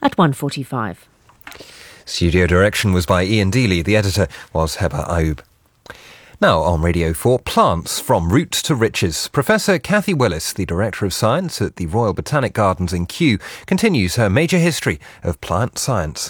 at 1:45. Studio direction was by Ian Dealey. The editor was Heba Ayoub. Now on Radio 4, plants from root to riches. Professor Cathy Willis, the Director of Science at the Royal Botanic Gardens in Kew, continues her major history of plant science.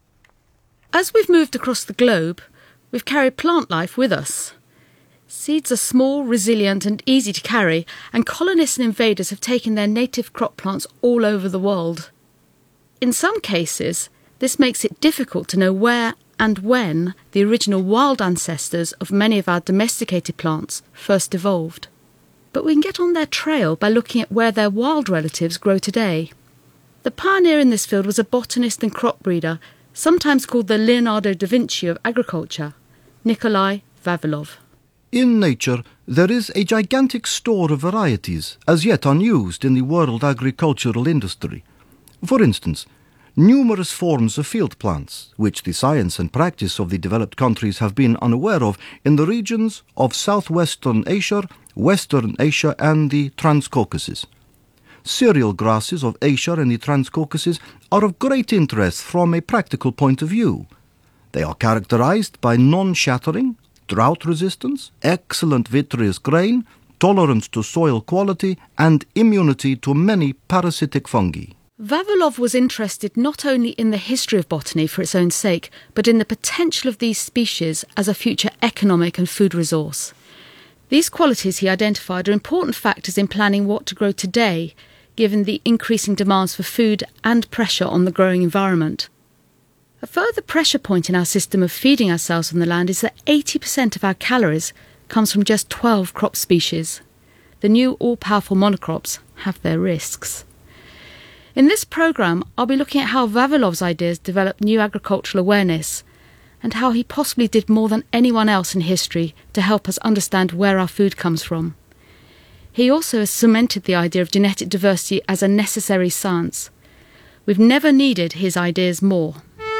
As we've moved across the globe, we've carried plant life with us. Seeds are small, resilient and easy to carry, and colonists and invaders have taken their native crop plants all over the world. In some cases, this makes it difficult to know where and when the original wild ancestors of many of our domesticated plants first evolved. But we can get on their trail by looking at where their wild relatives grow today. The pioneer in this field was a botanist and crop breeder, sometimes called the Leonardo da Vinci of agriculture, Nikolai Vavilov. In nature, there is a gigantic store of varieties as yet unused in the world agricultural industry. For instance, numerous forms of field plants, which the science and practice of the developed countries have been unaware of in the regions of southwestern Asia, Western Asia and the Transcaucasus. Cereal grasses of Asia and the Transcaucasus are of great interest from a practical point of view. They are characterized by non-shattering, drought resistance, excellent vitreous grain, tolerance to soil quality and immunity to many parasitic fungi. Vavilov was interested not only in the history of botany for its own sake, but in the potential of these species as a future economic and food resource. These qualities he identified are important factors in planning what to grow today, given the increasing demands for food and pressure on the growing environment. A further pressure point in our system of feeding ourselves on the land is that 80% of our calories comes from just 12 crop species. The new all-powerful monocrops have their risks. In this programme, I'll be looking at how Vavilov's ideas developed new agricultural awareness and how he possibly did more than anyone else in history to help us understand where our food comes from. He also has cemented the idea of genetic diversity as a necessary science. We've never needed his ideas more.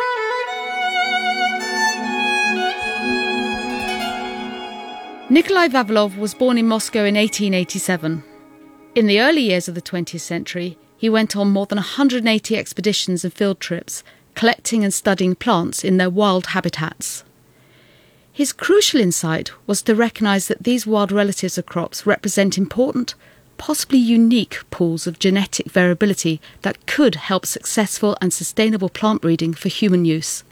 Nikolai Vavilov was born in Moscow in 1887. In the early years of the 20th century, he went on more than 180 expeditions and field trips, collecting and studying plants in their wild habitats. His crucial insight was to recognise that these wild relatives of crops represent important, possibly unique pools of genetic variability that could help successful and sustainable plant breeding for human use.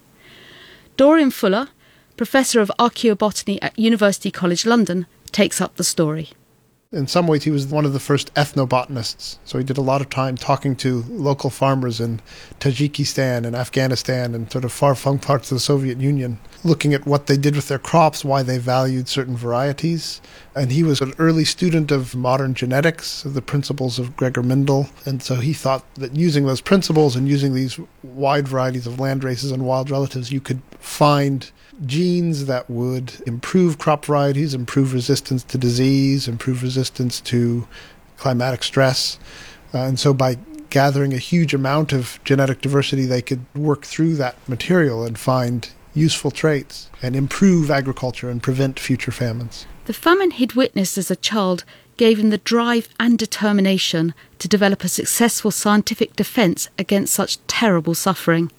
Dorian Fuller, Professor of Archaeobotany at University College London, takes up the story. In some ways, he was one of the first ethnobotanists. So he did a lot of time talking to local farmers in Tajikistan and Afghanistan and sort of far-flung parts of the Soviet Union, looking at what they did with their crops, why they valued certain varieties. And he was an early student of modern genetics, of the principles of Gregor Mendel. And so he thought that using those principles and using these wide varieties of land races and wild relatives, you could find genes that would improve crop varieties, improve resistance to disease, improve resistance to climatic stress. And so by gathering a huge amount of genetic diversity, they could work through that material and find useful traits and improve agriculture and prevent future famines. The famine he'd witnessed as a child gave him the drive and determination to develop a successful scientific defence against such terrible suffering.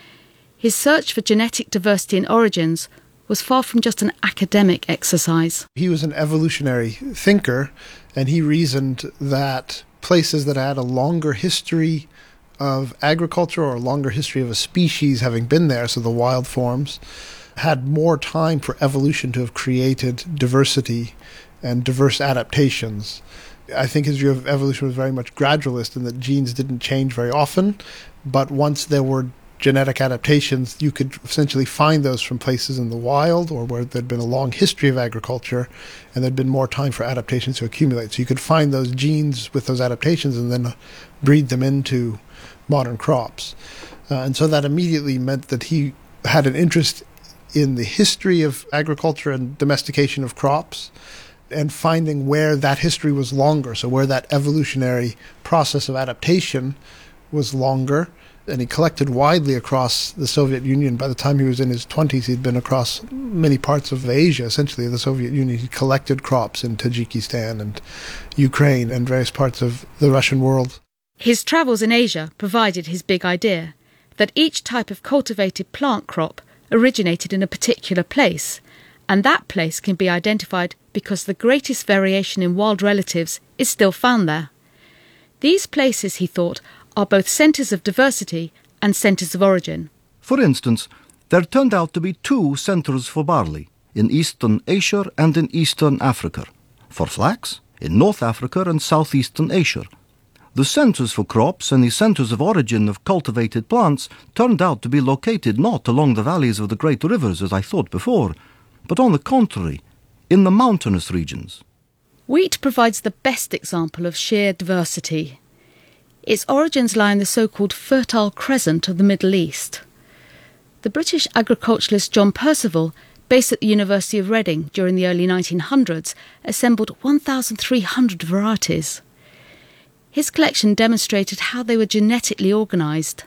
His search for genetic diversity and origins was far from just an academic exercise. He was an evolutionary thinker, and he reasoned that places that had a longer history of agriculture or a longer history of a species having been there, so the wild forms, had more time for evolution to have created diversity and diverse adaptations. I think his view of evolution was very much gradualist in that genes didn't change very often, but once there were genetic adaptations, you could essentially find those from places in the wild or where there'd been a long history of agriculture and there'd been more time for adaptations to accumulate. So you could find those genes with those adaptations and then breed them into modern crops. And so that immediately meant that he had an interest in the history of agriculture and domestication of crops and finding where that history was longer, so where that evolutionary process of adaptation was longer. And he collected widely across the Soviet Union. By the time he was in his 20s, he'd been across many parts of Asia, essentially, the Soviet Union. He collected crops in Tajikistan and Ukraine and various parts of the Russian world. His travels in Asia provided his big idea, that each type of cultivated plant crop originated in a particular place, and that place can be identified because the greatest variation in wild relatives is still found there. These places, he thought, are both centres of diversity and centres of origin. For instance, there turned out to be 2 centres for barley, in Eastern Asia and in Eastern Africa, for flax, in North Africa and Southeastern Asia. The centres for crops and the centres of origin of cultivated plants turned out to be located not along the valleys of the great rivers, as I thought before, but on the contrary, in the mountainous regions. Wheat provides the best example of sheer diversity. Its origins lie in the so-called Fertile Crescent of the Middle East. The British agriculturalist John Percival, based at the University of Reading during the early 1900s, assembled 1,300 varieties. His collection demonstrated how they were genetically organised.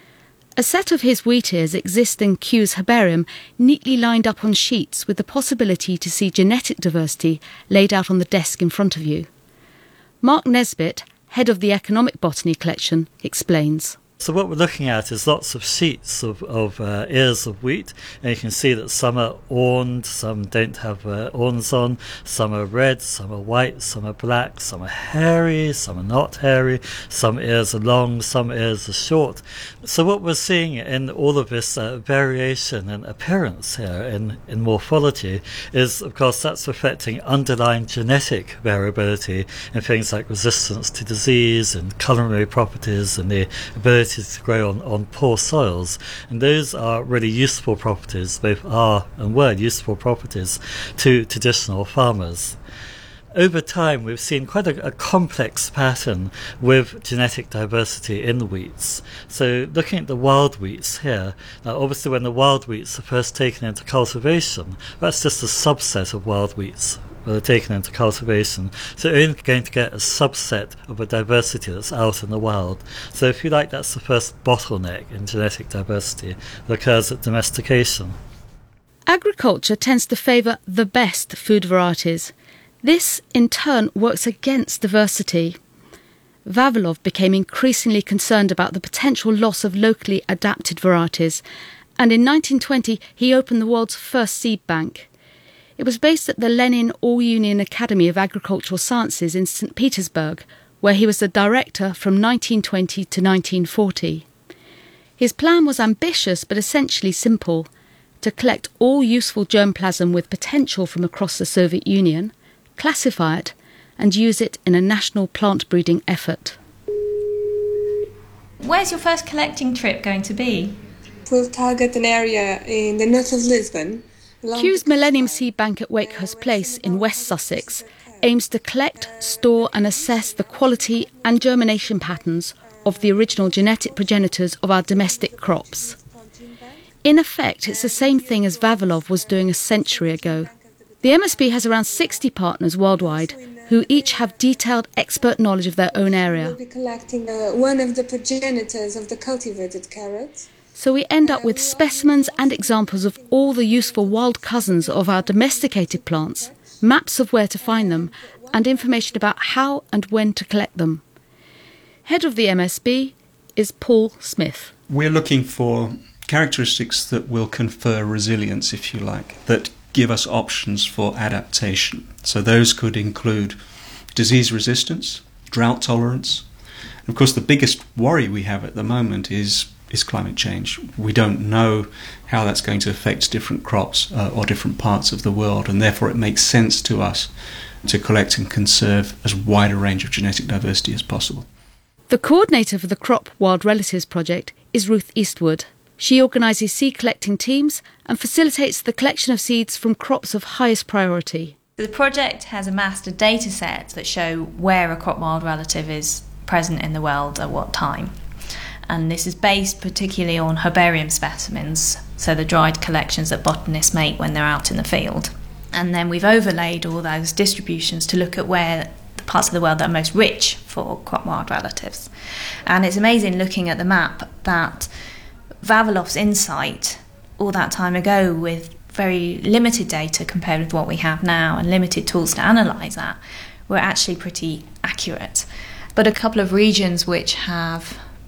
A set of his wheat ears exists in Kew's herbarium, neatly lined up on sheets with the possibility to see genetic diversity laid out on the desk in front of you. Mark Nesbitt, head of the Economic Botany collection, explains. So what we're looking at is lots of sheets of ears of wheat, and you can see that some are awned, some don't have awns on, some are red, some are white, some are black, some are hairy, some are not hairy, some ears are long, some ears are short. So what we're seeing in all of this variation and appearance here in morphology is, of course, that's reflecting underlying genetic variability in things like resistance to disease and culinary properties and the ability to grow on poor soils, and those are really useful properties, both are and were useful properties to traditional farmers. Over time, we've seen quite a complex pattern with genetic diversity in the wheats. So looking at the wild wheats here, now obviously when the wild wheats are first taken into cultivation, that's just a subset of wild wheats that are taken into cultivation. So you're only going to get a subset of a diversity that's out in the wild. So if you like, that's the first bottleneck in genetic diversity that occurs at domestication. Agriculture tends to favour the best food varieties. This, in turn, works against diversity. Vavilov became increasingly concerned about the potential loss of locally adapted varieties, and in 1920 he opened the world's first seed bank. It was based at the Lenin All-Union Academy of Agricultural Sciences in St. Petersburg, where he was the director from 1920 to 1940. His plan was ambitious but essentially simple: to collect all useful germplasm with potential from across the Soviet Union, classify it, and use it in a national plant breeding effort. Where's your first collecting trip going to be? We'll target an area in the north of Lisbon. Kew's Millennium Seed Bank at Wakehurst Place in West Sussex aims to collect, store and assess the quality and germination patterns of the original genetic progenitors of our domestic crops. In effect, it's the same thing as Vavilov was doing a century ago. The MSB has around 60 partners worldwide who each have detailed expert knowledge of their own area. We'll be collecting one of the progenitors of the cultivated carrots. So we end up with specimens and examples of all the useful wild cousins of our domesticated plants, maps of where to find them, and information about how and when to collect them. Head of the MSB is Paul Smith. We're looking for characteristics that will confer resilience, if you like, that give us options for adaptation. So those could include disease resistance, drought tolerance. And of course, the biggest worry we have at the moment is climate change. We don't know how that's going to affect different crops or different parts of the world, and therefore it makes sense to us to collect and conserve as wide a range of genetic diversity as possible. The coordinator for the Crop Wild Relatives project is Ruth Eastwood. She organises seed collecting teams and facilitates the collection of seeds from crops of highest priority. The project has amassed a data set that show where a crop wild relative is present in the world at what time. And this is based particularly on herbarium specimens, so the dried collections that botanists make when they're out in the field. And then we've overlaid all those distributions to look at where the parts of the world that are most rich for crop wild relatives. And it's amazing looking at the map that Vavilov's insight all that time ago, with very limited data compared with what we have now and limited tools to analyse that, were actually pretty accurate. But a couple of regions which have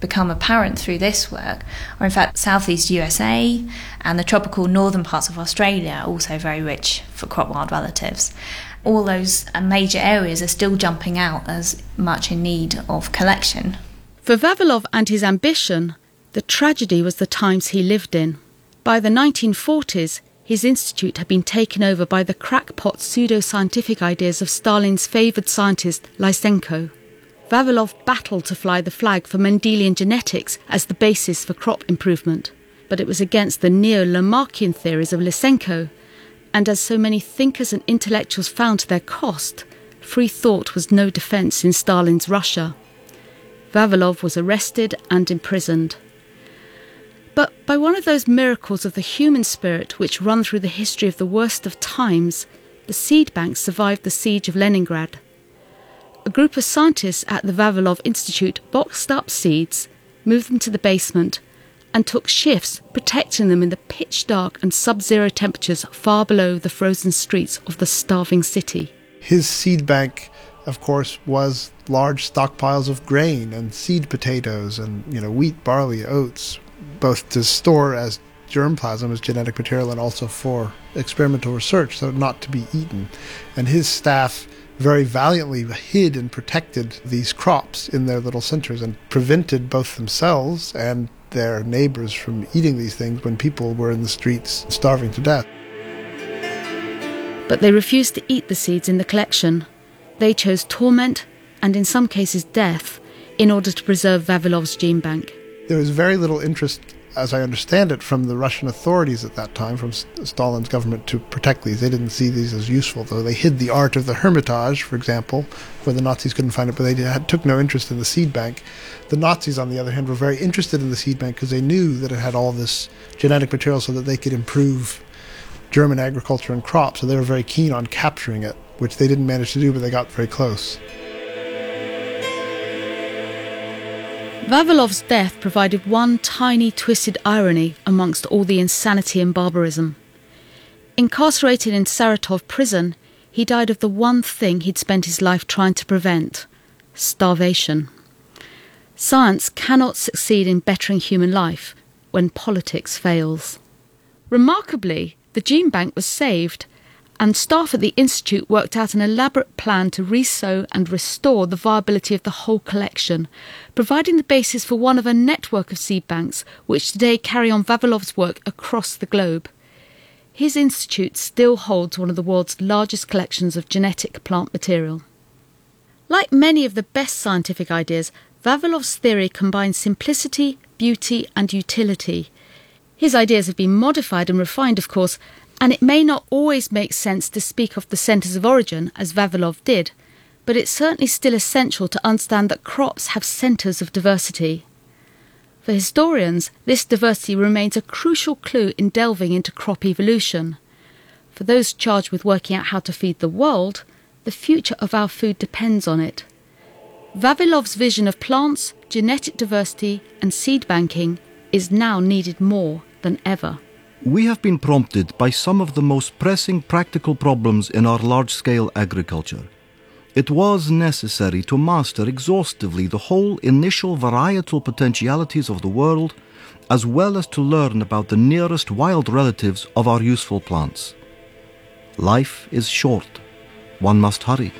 become apparent through this work are in fact southeast USA and the tropical northern parts of Australia are also very rich for crop wild relatives. All those major areas are still jumping out as much in need of collection. For Vavilov and his ambition, the tragedy was the times he lived in. By the 1940s, his institute had been taken over by the crackpot pseudo-scientific ideas of Stalin's favoured scientist Lysenko. Vavilov battled to fly the flag for Mendelian genetics as the basis for crop improvement, but it was against the neo-Lamarckian theories of Lysenko, and as so many thinkers and intellectuals found to their cost, free thought was no defence in Stalin's Russia. Vavilov was arrested and imprisoned. But by one of those miracles of the human spirit which run through the history of the worst of times, the seed bank survived the siege of Leningrad. A group of scientists at the Vavilov Institute boxed up seeds, moved them to the basement, and took shifts protecting them in the pitch-dark and sub-zero temperatures far below the frozen streets of the starving city. His seed bank, of course, was large stockpiles of grain and seed potatoes and, wheat, barley, oats, both to store as germplasm, as genetic material, and also for experimental research, so not to be eaten. And his staff very valiantly hid and protected these crops in their little centers and prevented both themselves and their neighbors from eating these things when people were in the streets starving to death. But they refused to eat the seeds in the collection. They chose torment, and in some cases death, in order to preserve Vavilov's gene bank. There was very little interest, as I understand it, from the Russian authorities at that time, from Stalin's government, to protect these. They didn't see these as useful, though they hid the art of the Hermitage, for example, where the Nazis couldn't find it, but they took no interest in the seed bank. The Nazis, on the other hand, were very interested in the seed bank because they knew that it had all this genetic material so that they could improve German agriculture and crops, so they were very keen on capturing it, which they didn't manage to do, but they got very close. Vavilov's death provided one tiny twisted irony amongst all the insanity and barbarism. Incarcerated in Saratov prison, he died of the one thing he'd spent his life trying to prevent: starvation. Science cannot succeed in bettering human life when politics fails. Remarkably, the gene bank was saved, and staff at the Institute worked out an elaborate plan to resow and restore the viability of the whole collection, providing the basis for one of a network of seed banks which today carry on Vavilov's work across the globe. His institute still holds one of the world's largest collections of genetic plant material. Like many of the best scientific ideas, Vavilov's theory combines simplicity, beauty and utility. His ideas have been modified and refined, of course, and it may not always make sense to speak of the centres of origin, as Vavilov did, but it's certainly still essential to understand that crops have centres of diversity. For historians, this diversity remains a crucial clue in delving into crop evolution. For those charged with working out how to feed the world, the future of our food depends on it. Vavilov's vision of plants, genetic diversity and seed banking is now needed more than ever. We have been prompted by some of the most pressing practical problems in our large-scale agriculture. It was necessary to master exhaustively the whole initial varietal potentialities of the world, as well as to learn about the nearest wild relatives of our useful plants. Life is short. One must hurry.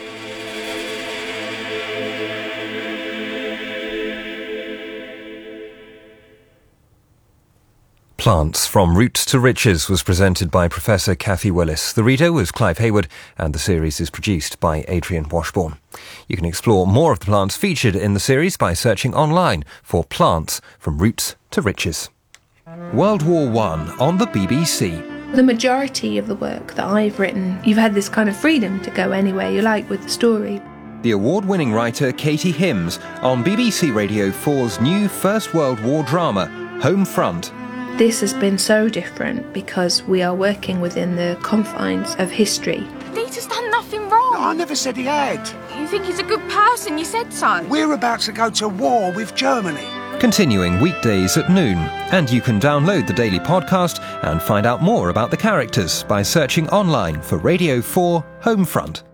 Plants from Roots to Riches was presented by Professor Kathy Willis. The reader was Clive Hayward, and the series is produced by Adrian Washbourne. You can explore more of the plants featured in the series by searching online for Plants from Roots to Riches. World War I on the BBC. The majority of the work that I've written, you've had this kind of freedom to go anywhere you like with the story. The award-winning writer Katie Hims on BBC Radio 4's new First World War drama, Home Front. This has been so different because we are working within the confines of history. Dieter's done nothing wrong. No, I never said he had. You think he's a good person, you said so. We're about to go to war with Germany. Continuing weekdays at noon. And you can download the daily podcast and find out more about the characters by searching online for Radio 4 Homefront.